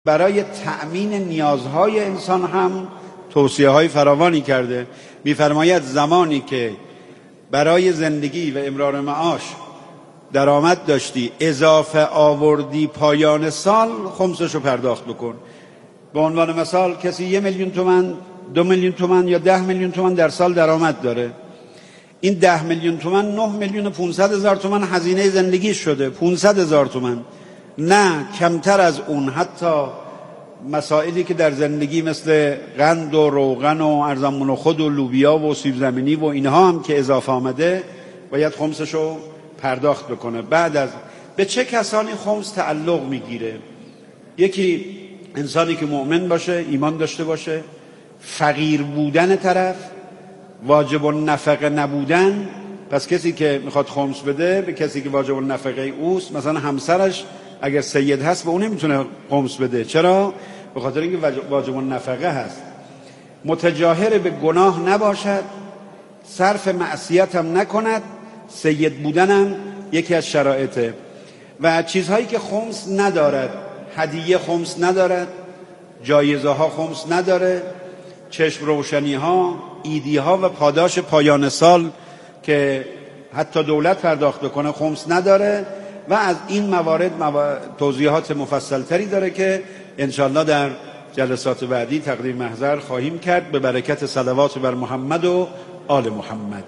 برای تأمین نیازهای انسان هم توصیه‌های فراوانی کرده. می‌فرماید زمانی که برای زندگی و امرار معاش درآمد داشتی اضافه آوردی پایان سال خمسشو پرداخت بکن. به عنوان مثال کسی 1 میلیون تومان، 2 میلیون تومان یا 10 میلیون تومان در سال درآمد داره. این 10 میلیون تومان 9 میلیون و 500 هزار تومان هزینه زندگی شده. 500 هزار تومان نه کمتر از اون. حتی مسائلی که در زندگی مثل قند و روغن و ارزان و خود و لوبیا و سیب زمینی و اینها هم که اضافه آمده باید خمسشو پرداخت بکنه. بعد از به چه کسانی خمس تعلق میگیره؟ یکی انسانی که مؤمن باشه، ایمان داشته باشه، فقیر بودن طرف، واجب النفقه نبودن. پس کسی که میخواد خمس بده به کسی که واجب النفقه اوست، مثلا همسرش اگر سید هست به اون نمیتونه خمس بده. چرا؟ به خاطر اینکه واجب النفقه هست. متجاهر به گناه نباشد، صرف معصیت هم نکند، سید بودنم یکی از شرایطه. و چیزهایی که خمس ندارد، هدیه خمس ندارد، جایزه ها خمس نداره، چشم روشنی ها، ایدی ها و پاداش پایان سال که حتی دولت پرداخت بکنه خمس نداره. و از این موارد توضیحات مفصل تری داره که انشاءالله در جلسات بعدی تقدیم محضر خواهیم کرد به برکت صلوات بر محمد و آل محمد.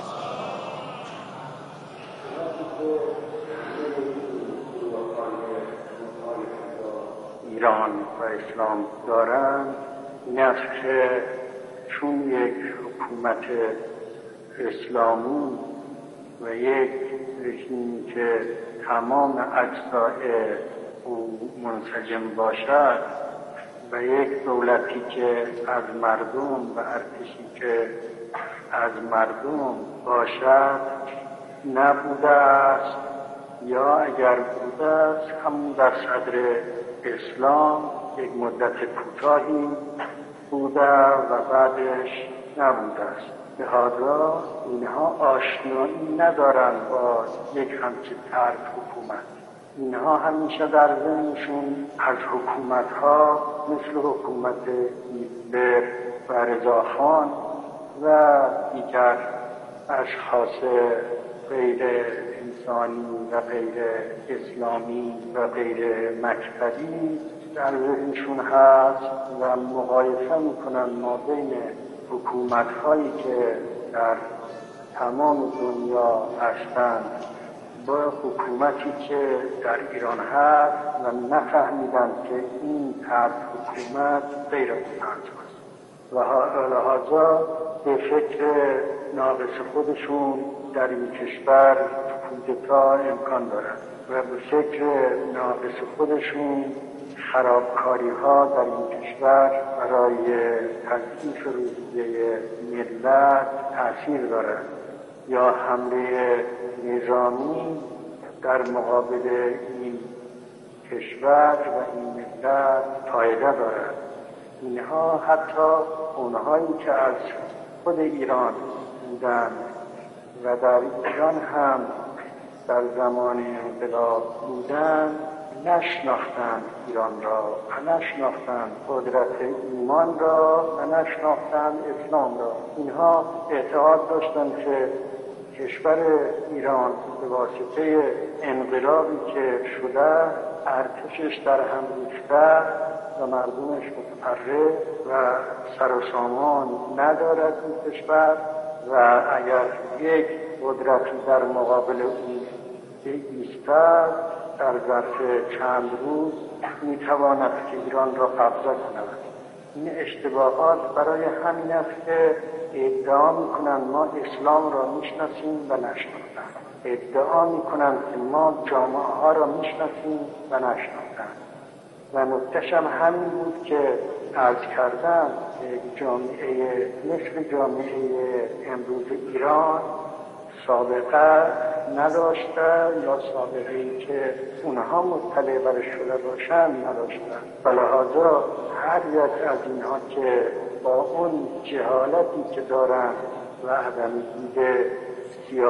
ایران و اسلام دارند این است که چون یک حکومت اسلامی و یک رژیمی که تمام اجزاء او منسجم باشد و یک دولتی که از مردم و ارتشی که از مردم باشد نبوده است، یا اگر بوده است همون در صدر اسلام یک مدت کوتاهی بوده و بعدش نبوده است. لذا اینها آشنایی ندارند با یک همچین طرح حکومت. اینها همیشه در ذهنشون از حکومت‌ها مثل حکومت هیتلر و رضاخان و دیگر اشخاص غیر انسانی و غیر اسلامی و غیر مکتبی در ذهنشون هست و مقایسه میکنن ما بین حکومت‌هایی که در تمام دنیا هستند با حکومتی که در ایران هست و نفهمیدن که این طرح حکومت غیر متناسب است و لذا به فکر ناقص خودشون در این کشور کودتا امکان دارد و به فکر ناقص خودشون خرابکاری ها در این کشور برای تضعیف روحیه ملت تأثیر دارد یا حمله نظامی در مقابل این کشور و این ملت فایده دارد. اینها حتی اونهایی که از خود ایران بودند و در ایران هم در زمان انقلاب بودند نشناختند ایران را و نشناختند قدرت ایمان را و نشناختند اسلام را. اینها اعتقاد داشتند که کشور ایران به واسطه انقلابی که شده ارتشش در هم ریخته و مردمش متفرق و سر و سامان ندارد این کشور و اگر یک قدرتی در مقابل اون ایستد در ظرف چند روز میتواند که ایران را قبضه کند. این اشتباهات برای همین است که ادعا میکنند ما اسلام را میشناسیم و نشناختند، ادعا میکنند که ما جامعه ها را میشناسیم و نشناختند و نکته‌ش هم همین بود که عرض کردم جامعه مثل جامعه امروز ایران سابقه نداشته یا سابقه ای که اونها مطلع برش شده باشند نداشتن. لذا هر یک از اینها که با اون جهالتی که دارند و عدم دید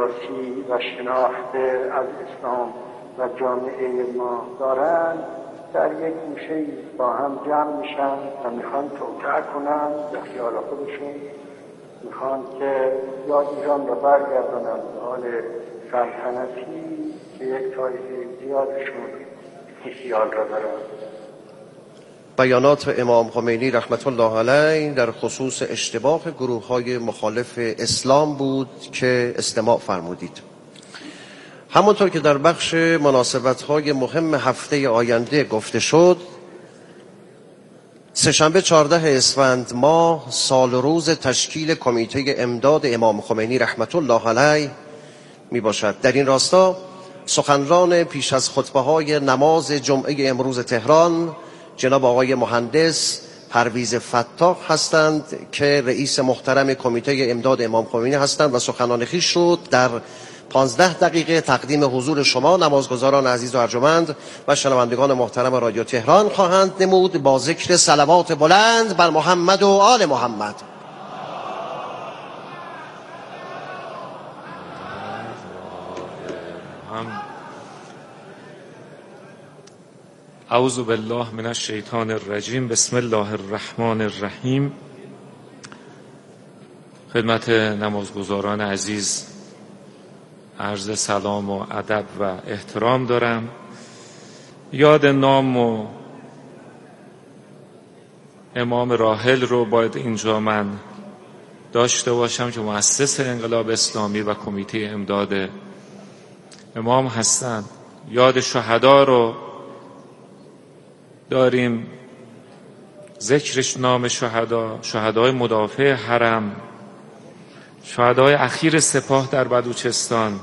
سیاسی و شناخت از اسلام و جامعه ما دارند در یک گوشه با هم جمع میشن و میخوان توطئه کنن به خیال خودشون، میخوان که یاد ایران را برگردانن به حال سلطنتی که یک طایفه زیادشون این خیال را دارن. بیانات امام خمینی رحمت الله علیه در خصوص اشتباه گروه‌های مخالف اسلام بود که استماع فرمودید. همونطور که در بخش مناسبت‌های مهم هفته آینده گفته شد، سه‌شنبه 14 اسفند ماه سال روز تشکیل کمیته امداد امام خمینی رحمت الله علیه می باشد. در این راستا سخنران پیش از خطبه‌های نماز جمعه امروز تهران جناب آقای مهندس پرویز فتاح هستند که رئیس محترم کمیته امداد امام خمینی هستند و سخنان خویش رو در 15 دقیقه تقدیم حضور شما نمازگزاران عزیز و ارجمند و شنوندگان محترم رادیو تهران خواهند نمود با ذکر صلوات بلند بر محمد و آل محمد. اعوذ بالله من الشیطان الرجیم. بسم الله الرحمن الرحیم. خدمت نمازگزاران عزیز عرض سلام و ادب و احترام دارم. یاد نام و امام راحل رو باید اینجا من داشته باشم که مؤسس انقلاب اسلامی و کمیته امداد امام هستند. یاد شهدا رو داریم، ذکرش نام شهدا، شهدای مدافع حرم، شهدای اخیر سپاه در بلوچستان.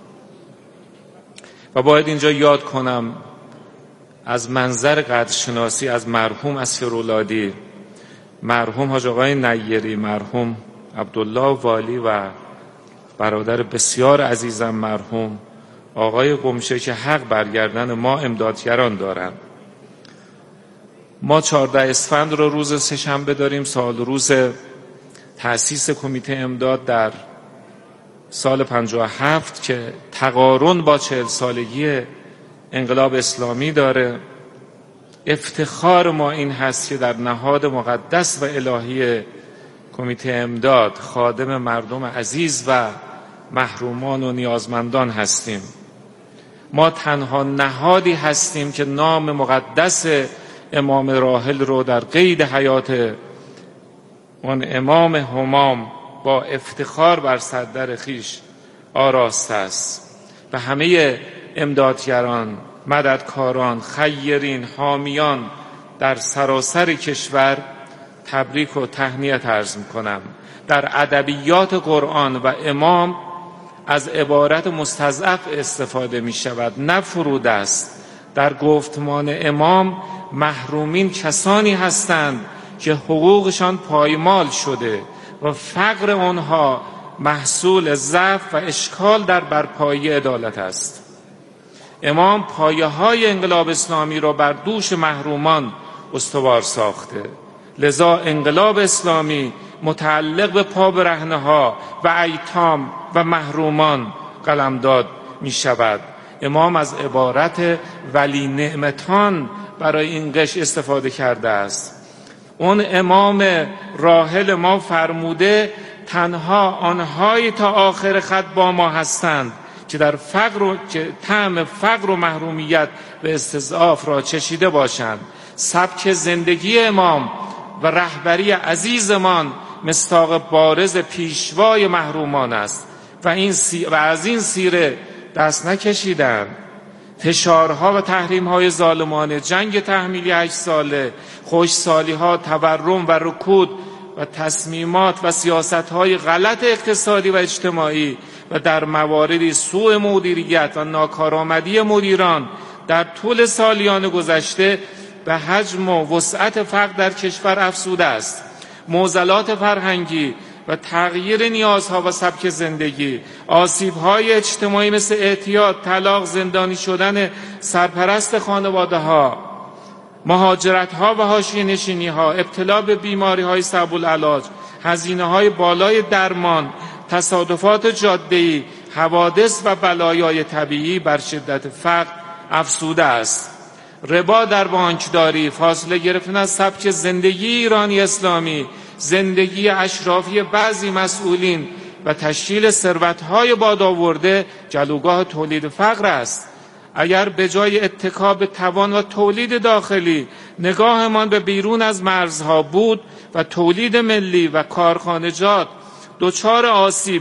و باید اینجا یاد کنم از منظر قدرشناسی از مرحوم اسفرولادی، مرحوم حاج آقای نیری، مرحوم عبدالله والی و برادر بسیار عزیزم مرحوم آقای قمشه که حق برگردن ما امدادگران دارن. ما 14 اسفند رو روز سه‌شنبه داریم، سال روز تأسیس کمیته امداد در سال 57 که تقارن با 40 سالگی انقلاب اسلامی داره. افتخار ما این هست که در نهاد مقدس و الهی کمیته امداد خادم مردم عزیز و محرومان و نیازمندان هستیم. ما تنها نهادی هستیم که نام مقدس امام راحل رو در قید حیات اون امام همام با افتخار بر صدر خیش آراسته است. و همه امدادگران، مددکاران، خیرین، حامیان در سراسر کشور تبریک و تهنیت عرض می‌کنم. در ادبیات قرآن و امام از عبارت مستضعف استفاده می‌شود، نه فرود است. در گفتمان امام محرومین کسانی هستند که حقوقشان پایمال شده و فقر آنها محصول ضعف و اشکال در برپایی عدالت است. امام پایه‌های انقلاب اسلامی را بر دوش محرومان استوار ساخته، لذا انقلاب اسلامی متعلق به پابرهنه‌ها و ایتام و محرومان قلمداد می شود. امام از عبارت ولی نعمتان برای این قش استفاده کرده است. اون امام راحل ما فرموده تنها آنهایی تا آخر خط با ما هستند که در طعم فقر و محرومیت و استضعاف را چشیده باشند. سبک زندگی امام و رهبری عزیزمان مصداق بارز پیشوای محرومان است و از این سیره دست نکشیدند. فشارها و تحریم‌های ظالمانه، جنگ تحمیلی 8 ساله، خوشسالی‌ها، تورم و رکود و تصمیمات و سیاست‌های غلط اقتصادی و اجتماعی و در مواردی سوء مدیریت و ناکارآمدی مدیران در طول سالیان گذشته به حجم و وسعت فقر در کشور افزوده است. معضلات فرهنگی و تغییر نیازها و سبک زندگی، آسیب‌های اجتماعی مثل اعتیاد، طلاق، زندانی شدن سرپرست خانواده‌ها، مهاجرت‌ها و حاشیه‌نشینی‌ها، ابتلا به بیماری‌های صعب العلاج، هزینه‌های بالای درمان، تصادفات جاده‌ای، حوادث و بلایای طبیعی بر شدت فقر افزوده است. ربا در بانکداری، فاصله گرفتن از سبک زندگی ایرانی اسلامی، زندگی اشرافی بعضی مسئولین و تشکیل ثروت‌های بادآورده جلوگاه تولید فقر است. اگر به جای اتکا به توان و تولید داخلی نگاهمان به بیرون از مرزها بود و تولید ملی و کارخانجات دچار آسیب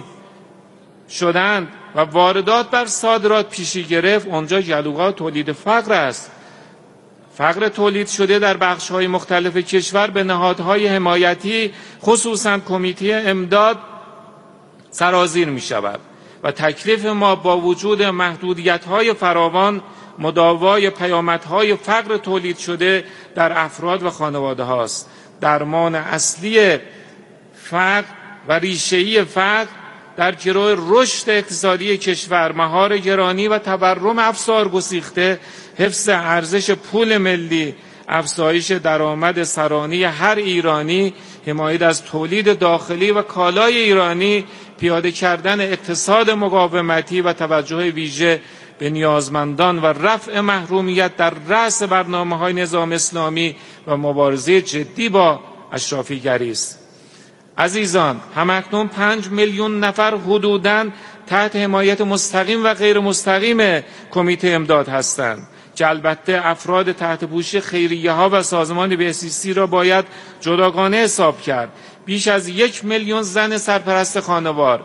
شدند و واردات بر صادرات پیشی گرفت، اونجا جلوگاه تولید فقر است. فقر تولید شده در بخش‌های مختلف کشور به نهادهای حمایتی خصوصاً کمیته امداد سرازیر می شود و تکلیف ما با وجود محدودیت‌های فراوان مداوای پیامدهای فقر تولید شده در افراد و خانواده هاست. درمان اصلی فقر و ریشه‌ای فقر در گروه رشد اقتصادی کشور، مهار گرانی و تورم افسار گسیخته، حفظ ارزش پول ملی، افزایش درآمد سرانه هر ایرانی، حمایت از تولید داخلی و کالای ایرانی، پیاده کردن اقتصاد مقاومتی و توجه ویژه به نیازمندان و رفع محرومیت در رأس برنامه‌های نظام اسلامی و مبارزه جدی با اشرافیگری است. عزیزان، همکنون 5 میلیون نفر حدوداً تحت حمایت مستقیم و غیر مستقیم کمیته امداد هستند که البته افراد تحت پوشش خیریه‌ها و سازمان بهزیستی را باید جداگانه حساب کرد. بیش از 1 میلیون زن سرپرست خانوار،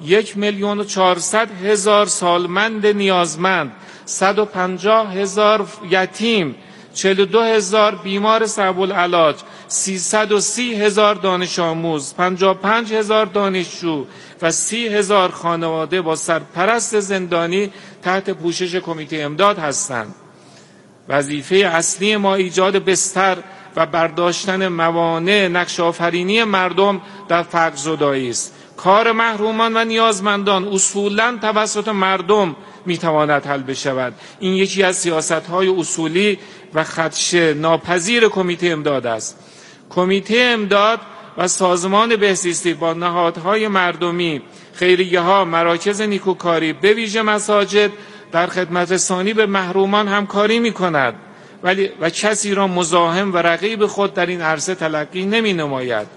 1,400,000 سالمند نیازمند، 150,000 یتیم، 42,000 بیمار صعب العلاج، 330,000 دانش آموز، 55,000 دانشجو و 30,000 خانواده با سرپرست زندانی تحت پوشش کمیته امداد هستند. وظیفه اصلی ما ایجاد بستر و برداشتن موانع نقش آفرینی مردم در فقر زدایی است. کار محرومان و نیازمندان اصولاً توسط مردم میتواند حل بشود. این یکی از سیاست‌های اصولی و خدش ناپذیر کمیته امداد است. کمیته امداد و سازمان بهزیستی با نهادهای مردمی، خیریه‌ها، مراکز نیکوکاری، به ویژه مساجد در خدمت رسانی به محرومان همکاری می‌کند و کسی را مزاحم و رقیب خود در این عرصه تلقی نمی‌نماید.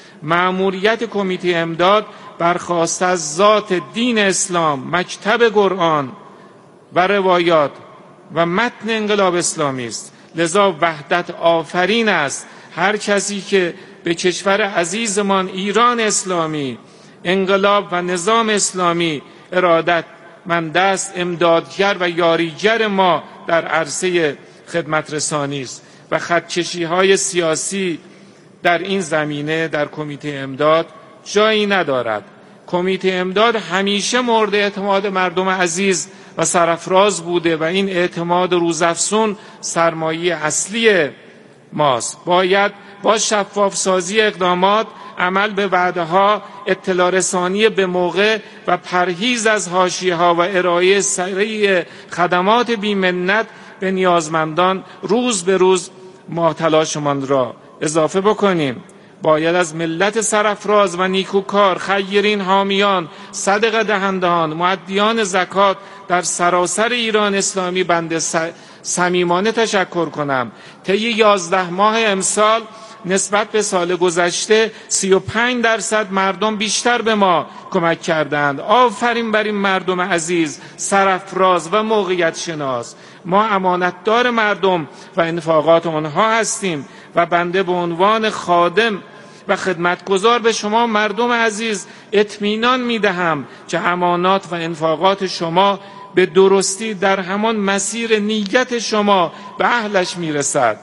مأموریت کمیته امداد برخواسته از ذات دین اسلام، مکتب قرآن و روایات و متن انقلاب اسلامی است. لذا وحدت آفرین است هر کسی که به کشور عزیزمان ایران اسلامی، انقلاب و نظام اسلامی ارادت مند است، امدادگر و یاریگر ما در عرصه خدمت رسانی است و خطکشی‌های سیاسی در این زمینه در کمیته امداد جایی ندارد. کمیته امداد همیشه مورد اعتماد مردم عزیز و سرافراز بوده و این اعتماد روزافزون سرمایه اصلی ماست. باید با شفاف سازی اقدامات، عمل به وعده‌ها، اطلاع رسانی به موقع و پرهیز از حاشیه‌ها و ارائه سریع خدمات بی‌منت به نیازمندان روز به روز ما تلاشمان را اضافه بکنیم. باید از ملت سرافراز و نیکوکار، خیرین، حامیان، صدقه دهندگان، مؤدیان زکات در سراسر ایران اسلامی بنده صمیمانه تشکر کنم. طی 11 ماه امسال نسبت به سال گذشته 35% مردم بیشتر به ما کمک کردند. آفرین بر این مردم عزیز، سرافراز و موقعیت شناس. ما امانتدار مردم و انفاقات آنها هستیم و بنده به عنوان خادم و خدمتگزار به شما مردم عزیز اطمینان می‌دهم که امانات و انفاقات شما به درستی در همان مسیر نیت شما به اهلش میرسد.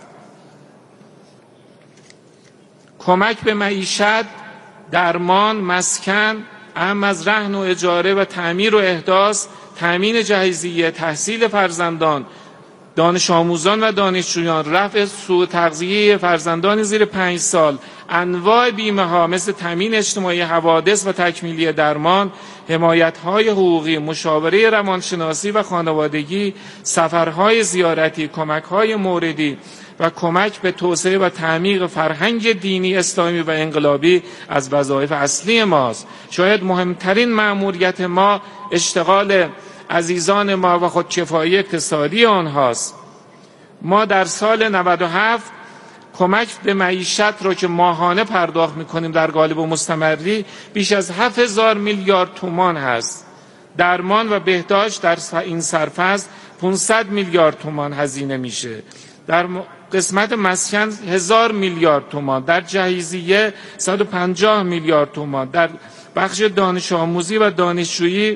کمک به معیشت، درمان، مسکن، اهم از رهن و اجاره و تعمیر و احداث، تامین جهیزیه، تحصیل فرزندان، دانش آموزان و دانشجویان، رفع سوء تغذیه فرزندان زیر 5 سال، انواع بیمه ها مثل تامین اجتماعی حوادث و تکمیلی درمان، حمایت های حقوقی، مشاوره روانشناسی و خانوادگی، سفرهای زیارتی، کمک های موردی و کمک به توسعه و تعمیق فرهنگ دینی اسلامی و انقلابی از وظایف اصلی ماست. شاید مهمترین مأموریت ما اشتغال عزیزان ما و خودکفایی اقتصادی آنهاست. ما در سال 97 کمک به معیشت رو که ماهانه پرداخت میکنیم در قالب مستمری بیش از 7000 میلیارد تومان هست. درمان و بهداشت در این سرفصل 500 میلیارد تومان هزینه میشه. در قسمت مسکن 1000 میلیارد تومان، در جهیزیه 150 میلیارد تومان، در بخش دانش آموزی و دانشجویی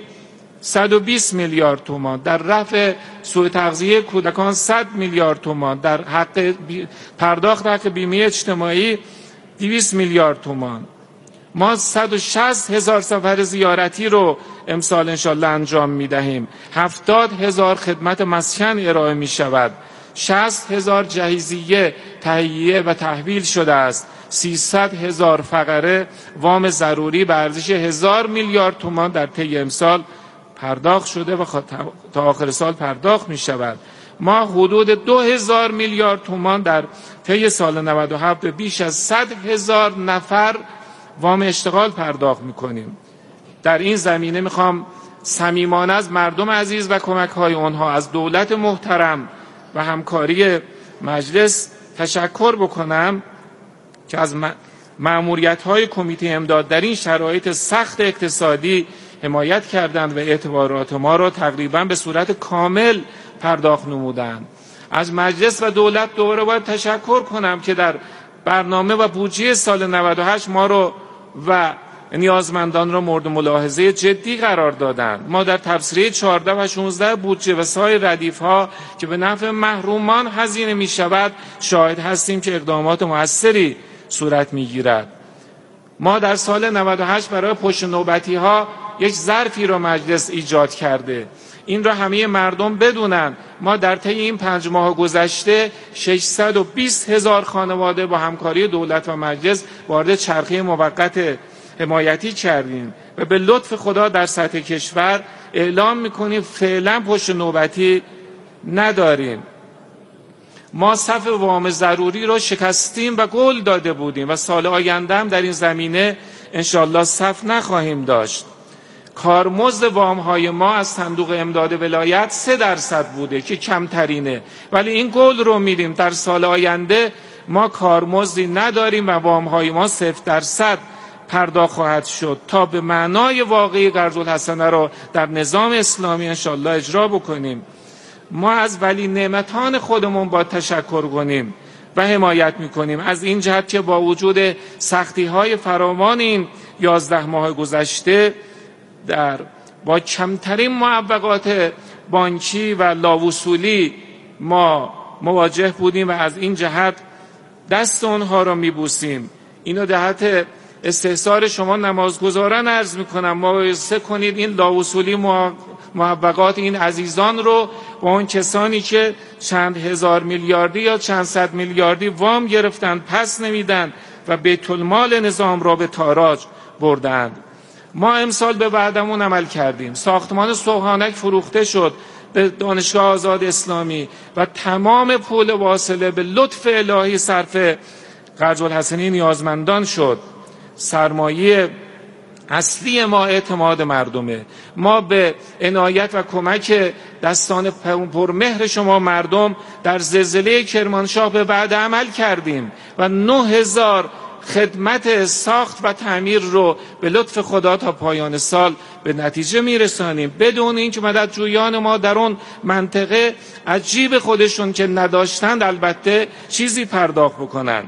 120 میلیارد تومان، در رفع سوء تغذیه کودکان 100 میلیارد تومان، در حق پرداخت حق بیمه اجتماعی 200 میلیارد تومان. ما 160,000 سفر زیارتی رو امسال انشالله انجام میدهیم. 70,000 خدمت مسکن ارائه می شود. 60,000 جهیزیه تهیه و تحویل شده است. 300,000 فقره وام ضروری به ارزش 1000 میلیارد تومان در طی امسال پرداخت شده و تا آخر سال پرداخت می شود. ما حدود 2000 میلیارد تومان در طی سال 97 به بیش از 100,000 نفر وام اشتغال پرداخت می کنیم. در این زمینه میخوام صمیمانه از مردم عزیز و کمک های آنها، از دولت محترم و همکاری مجلس تشکر بکنم که از مأموریت های کمیته امداد در این شرایط سخت اقتصادی حمایت کردند و اعتبارات ما را تقریبا به صورت کامل پرداخت نمودند. از مجلس و دولت دوباره باید تشکر کنم که در برنامه و بودجه سال 98 ما رو و نیازمندان را مورد ملاحظه جدی قرار دادند. ما در تبصره 14 و 16 بودجه و سایر ردیف‌ها که به نفع محرومان هزینه می شود شاهد هستیم که اقدامات موثری صورت می گیرد. ما در سال 98 برای پشت نوبتی ها یک ظرفی را مجلس ایجاد کرده. این را همه مردم بدونن. ما در طی این 5 ماه گذشته 620,000 خانواده با همکاری دولت و مجلس وارد چرخه موقت حمایتی کردیم و به لطف خدا در سطح کشور اعلام میکنیم فعلا پشت نوبتی نداریم. ما صف وام ضروری رو شکستیم و قول داده بودیم و سال آینده هم در این زمینه انشالله صف نخواهیم داشت. کارمزد وام‌های ما از صندوق امداد ولایت 3% بوده که کمترینه، ولی این قول رو میدیم در سال آینده ما کارمزدی نداریم و وام‌های ما 0% پرداخت خواهد شد تا به معنای واقعی قرض الحسنه را در نظام اسلامی انشالله اجرا بکنیم. ما از ولی نعمتان خودمون با تشکر کنیم و حمایت میکنیم از این جهت که با وجود سختی‌های فراوان این 11 ماه گذشته با کمترین معوقات بانکی و لاوصولی ما مواجه بودیم و از این جهت دست اونها را میبوسیم. اینو جهت استحضار شما نمازگزاران عرض میکنم، مقایسه کنید این لاوصولی معوقات این عزیزان رو با اون کسانی که چند هزار میلیاردی یا چند صد میلیاردی وام گرفتن پس نمیدن و بیت المال نظام را به تاراج بردند. ما امسال به وعدمون عمل کردیم. ساختمان سوهانک فروخته شد به دانشگاه آزاد اسلامی و تمام پول واصله به لطف الهی صرف قرض الحسنه نیازمندان شد. سرمایه اصلی ما اعتماد مردمه. ما به عنایت و کمک دستان پرمهر شما مردم در زلزله کرمانشاه به وعده عمل کردیم و 9000 خدمت ساخت و تعمیر رو به لطف خدا تا پایان سال به نتیجه میرسانیم بدون اینکه مددجویان ما در اون منطقه از جیب خودشون که نداشتند البته چیزی پرداخت بکنن.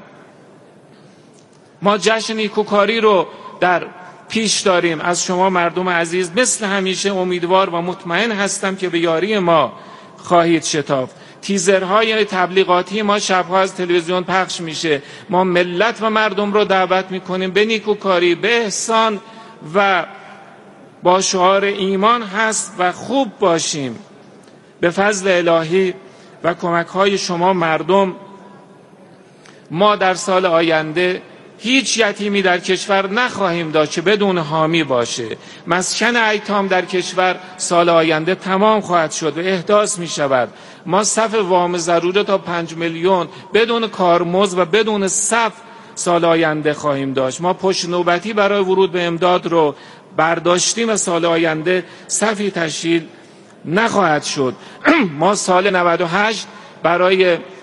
ما جشن نیکوکاری رو در پیش داریم. از شما مردم عزیز مثل همیشه امیدوار و مطمئن هستم که به یاری ما خواهید شتافت. تیزرهای تبلیغاتی ما شبها از تلویزیون پخش میشه. ما ملت و مردم رو دعوت میکنیم به نیکوکاری، به احسان و با شعار ایمان هست و خوب باشیم. به فضل الهی و کمک‌های شما مردم ما در سال آینده هیچ یتیمی در کشور نخواهیم داشت که بدون حامی باشه. مسکن ایتام در کشور سال آینده تمام خواهد شد و احداث می شود. ما صف وام ضروری تا 5 میلیون بدون کارمزد و بدون صف سال آینده خواهیم داشت. ما پشت نوبتی برای ورود به امداد رو برداشتیم و سال آینده صفی تشکیل نخواهد شد. ما سال 98 برای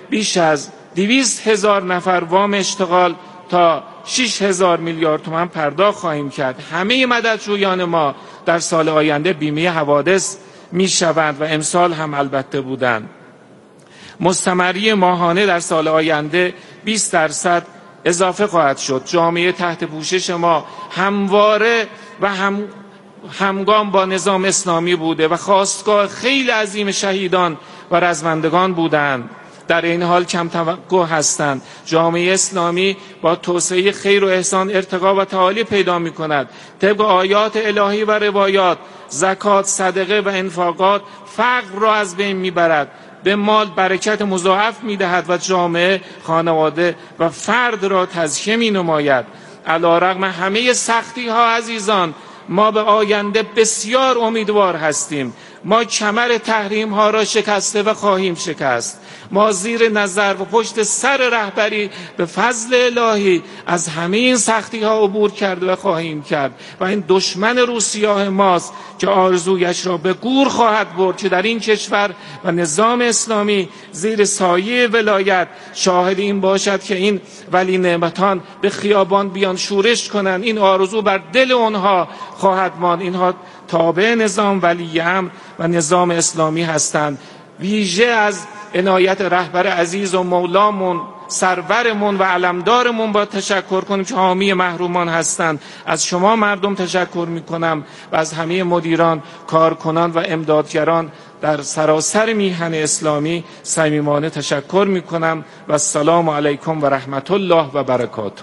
بیش از 200,000 نفر وام اشتغال تا 6,000 میلیارد تومان پرداخت خواهیم کرد. همه مددجویان ما در سال آینده بیمه حوادث میشوند و امسال هم البته بودند. مستمری ماهانه در سال آینده 20% اضافه خواهد شد. جامعه تحت پوشش ما همواره و همگام با نظام اسلامی بوده و خواستگاه خیلی عظیم شهیدان و رزمندگان بودند. در این حال کم توقع هستند. جامعه اسلامی با توسعه خیر و احسان ارتقا و تعالی پیدا می کند. طبق آیات الهی و روایات زکات، صدقه و انفاقات فقر را از بین می برد، به مال برکت مضاعف می دهد و جامعه، خانواده و فرد را تزکیه می نماید. علی‌رغم همه سختی ها عزیزان، ما به آینده بسیار امیدوار هستیم. ما کمر تحریم ها را شکسته و خواهیم شکست. ما زیر نظر و پشت سر رهبری به فضل الهی از همه این سختی ها عبور کرده و خواهیم کرد و این دشمن روسیاه ماست که آرزویش را به گور خواهد برد که در این کشور و نظام اسلامی زیر سایه ولایت شاهد این باشد که این ولی نعمتان به خیابان بیان شورش کنند. این آرزو بر دل اونها خواهد ماند. اینها تابع نظام ولی امر و نظام اسلامی هستند. ویژه از عنایت رهبر عزیز و مولامون، سرورمون و علمدارمون با تشکر کنیم که حامی محرومان هستند. از شما مردم تشکر میکنم و از همه مدیران، کارکنان و امدادگران در سراسر میهن اسلامی صمیمانه تشکر میکنم و السلام علیکم و رحمت الله و برکاته.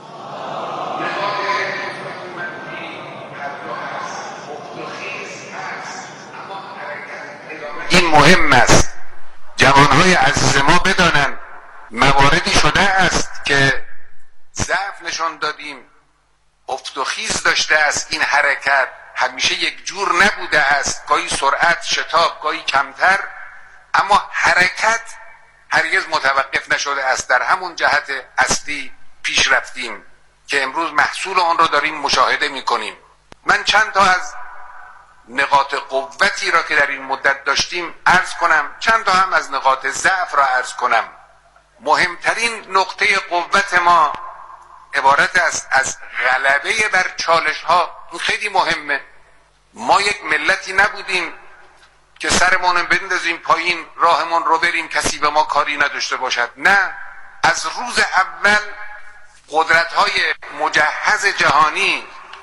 این مهم است جوانهای عزیز ما بدانند مواردی شده است که ضعف نشان دادیم، افت و خیز داشته است. این حرکت همیشه یک جور نبوده است، گاهی سرعت، شتاب، گاهی کمتر، اما حرکت هرگز متوقف نشده است. در همون جهت اصلی پیش رفتیم که امروز محصول آن را داریم مشاهده می‌کنیم. من چند تا از نقاط قوتی را که در این مدت داشتیم عرض کنم، چند تا هم از نقاط ضعف را عرض کنم. مهمترین نقطه قوت ما عبارت است از غلبه بر چالش ها. این خیلی مهمه. ما یک ملتی نبودیم که سرمون بندازیم پایین، راهمون رو بریم، کسی به ما کاری نداشته باشد. نه، از روز اول قدرت های مجهز جهانی،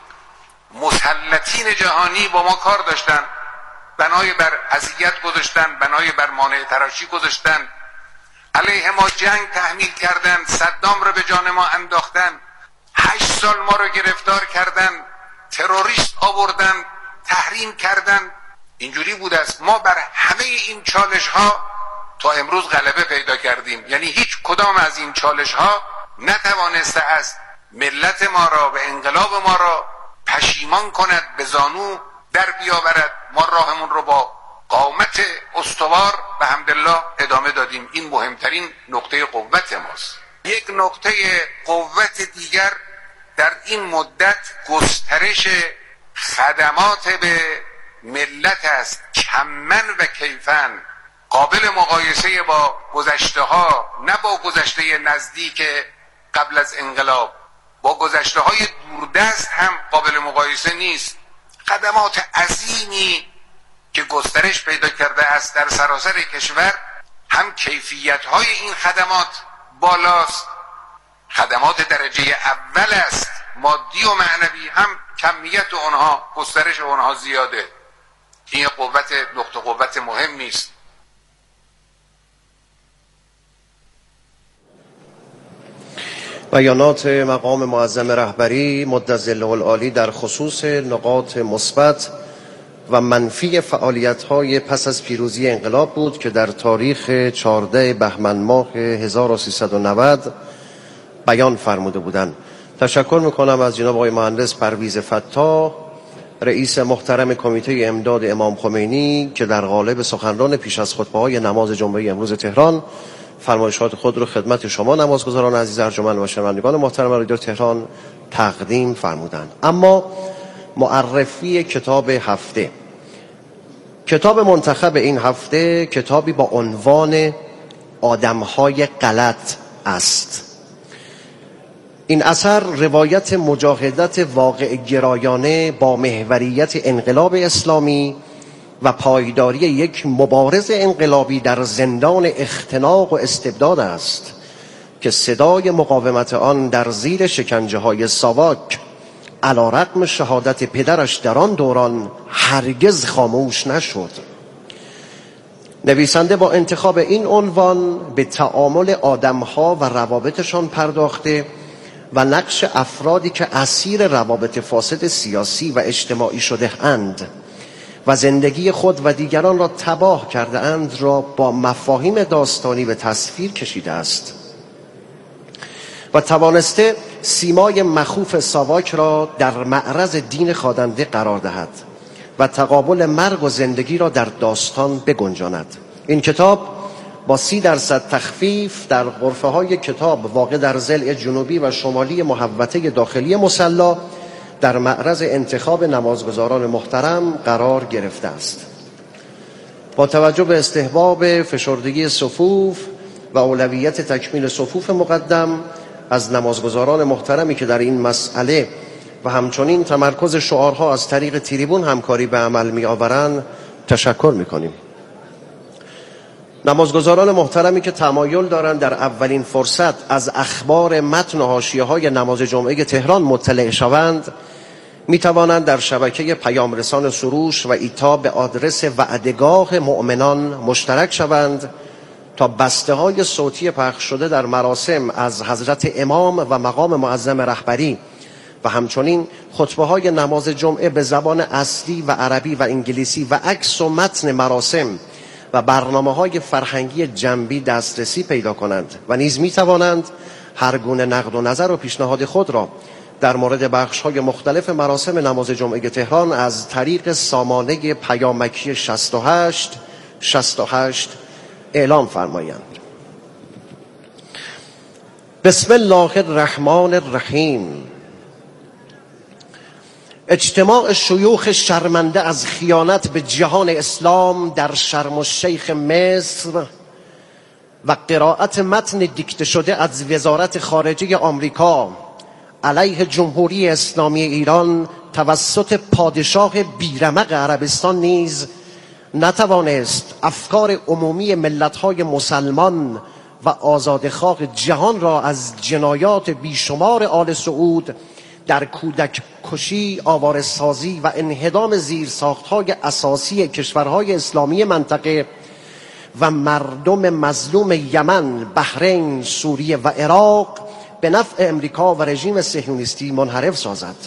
مسلطین جهانی با ما کار داشتن، بنای بر اذیت گذاشتن، بنای بر مانع تراشی گذاشتن، علیه ما جنگ تحمیل کردن، صدام رو به جان ما انداختن، 8 سال ما رو گرفتار کردن، تروریست آوردن، تحریم کردن. اینجوری بوده است. ما بر همه این چالش ها تا امروز غلبه پیدا کردیم. یعنی هیچ کدام از این چالش ها نتوانسته است ملت ما را و انقلاب ما را پشیمان کند، به زانو در بیاورد. ما راهمون رو با قامت استوار به حمدالله ادامه دادیم. این مهمترین نقطه قوت ماست. یک نقطه قوت دیگر در این مدت گسترش خدمات به ملت است، کمن و کیفن، قابل مقایسه با گذشته ها، نه با گذشته نزدیک قبل از انقلاب، با گذشته های دوردست هم قابل مقایسه نیست. خدمات عظیمی که گسترش پیدا کرده است در سراسر کشور، هم کیفیت های این خدمات بالاست، خدمات درجه اول است، مادی و معنوی، هم کمیت اونها، گسترش اونها زیاده. این نقطه قوت مهمی است. بیانات مقام معظم رهبری مدظله العالی در خصوص نقاط مثبت و منفی فعالیت‌های پس از پیروزی انقلاب بود که در تاریخ 14 بهمن ماه 1390 بیان فرموده بودند. تشکر میکنم از جناب آقای مهندس پرویز فتاح، رئیس محترم کمیته امداد امام خمینی، که در قالب سخنران پیش از خطبه‌های نماز جمعه امروز تهران فرمایشات خود را خدمت شما نمازگزاران عزیز ارجمند و شنوندگان محترم رادیو تهران تقدیم فرمودند. اما معرفی کتاب هفته. کتاب منتخب این هفته کتابی با عنوان آدمهای غلط است. این اثر روایت مجاهدت واقع گرایانه با محوریت انقلاب اسلامی و پایداری یک مبارز انقلابی در زندان اختناق و استبداد است که صدای مقاومت آن در زیر شکنجه های ساواک علیرغم شهادت پدرش در آن دوران هرگز خاموش نشد. نویسنده با انتخاب این عنوان به تعامل آدمها و روابطشان پرداخته و نقش افرادی که اسیر روابط فاسد سیاسی و اجتماعی شده اند و زندگی خود و دیگران را تباه کرده اند را با مفاهیم داستانی به تصویر کشیده است و توانسته سیمای مخوف ساواک را در معرض دین خادنده قرار دهد و تقابل مرگ و زندگی را در داستان بگنجاند. این کتاب با 30% تخفیف در غرفه‌های کتاب واقع در ضلع جنوبی و شمالی محوطه داخلی مصلی در معرض انتخاب نمازگزاران محترم قرار گرفته است. با توجه به استحباب فشردگی صفوف و اولویت تکمیل صفوف مقدم از نمازگزاران محترمی که در این مسئله و همچنین تمرکز شعارها از طریق تریبون همکاری به عمل می آورند تشکر می کنیم. نمازگزاران محترمی که تمایل دارند در اولین فرصت از اخبار متن و حاشیه‌های نماز جمعه تهران مطلع شوند می توانند در شبکه پیامرسان سروش و ایتا به آدرس وعدگاه مؤمنان مشترک شوند تا بسته‌های صوتی پخش شده در مراسم از حضرت امام و مقام معظم رهبری و همچنین خطبه‌های نماز جمعه به زبان اصلی و عربی و انگلیسی و عکس و متن مراسم و برنامه‌های فرهنگی جنبی دسترسی پیدا کنند و نیز می‌توانند هر گونه نقد و نظر و پیشنهاد خود را در مورد بخش‌های مختلف مراسم نماز جمعه تهران از طریق سامانه پیامکی 68 اعلام فرمایند. بسم الله الرحمن الرحیم. اجتماع شیوخ شرمنده از خیانت به جهان اسلام در شرم الشیخ مصر و قرائت متن دیکته شده از وزارت خارجه آمریکا علیه جمهوری اسلامی ایران توسط پادشاه بیرمق عربستان نیز نتوانست افکار عمومی ملت‌های مسلمان و آزادخواه جهان را از جنایات بیشمار آل سعود در کودک کشی، آواره‌سازی و انهدام زیرساخت‌های اساسی کشورهای اسلامی منطقه و مردم مظلوم یمن، بحرین، سوریه و عراق به نفع امریکا و رژیم صهیونیستی منحرف سازد.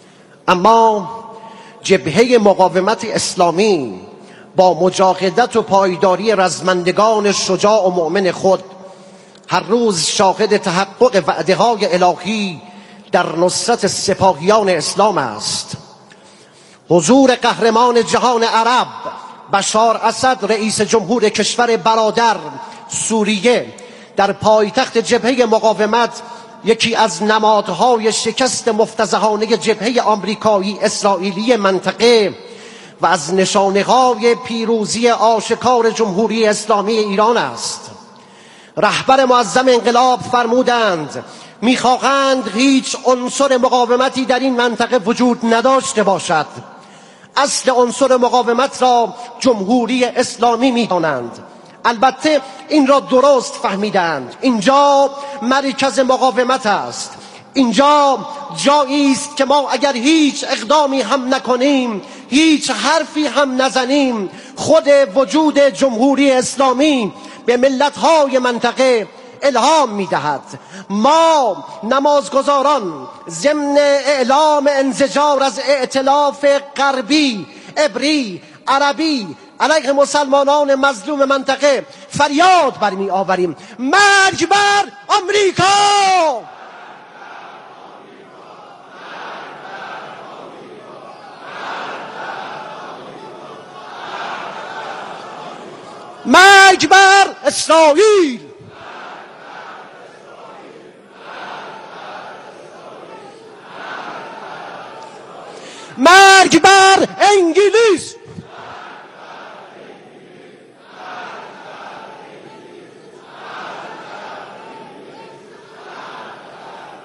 اما جبهه مقاومت اسلامی با مجاهدت و پایداری رزمندگان شجاع و مؤمن خود هر روز شاهد تحقق وعده‌های الهی در نصرت سپاهیان اسلام است. حضور قهرمان جهان عرب بشار اسد رئیس جمهور کشور برادر سوریه در پایتخت جبهه مقاومت یکی از نمادهای شکست مفتضحانه جبهه آمریکایی اسرائیلی منطقه و از نشانه‌های پیروزی آشکار جمهوری اسلامی ایران است. رهبر معظم انقلاب فرمودند می‌خواهند هیچ عنصر مقاومتی در این منطقه وجود نداشته باشد. اصل عنصر مقاومت را جمهوری اسلامی می‌دانند. البته این را درست فهمیدند. اینجا مرکز مقاومت است. اینجا جایی است که ما اگر هیچ اقدامی هم نکنیم، هیچ حرفی هم نزنیم، خود وجود جمهوری اسلامی به ملت‌های منطقه الهام می‌دهد. ما نمازگزاران ضمن اعلام انزجار از ائتلاف غربی، عبری، عربی علیه مسلمانان مظلوم منطقه فریاد برمی آوریم: مرگ بر آمریکا! مرگ بر اسرائیل! مرگ بر انگلیس!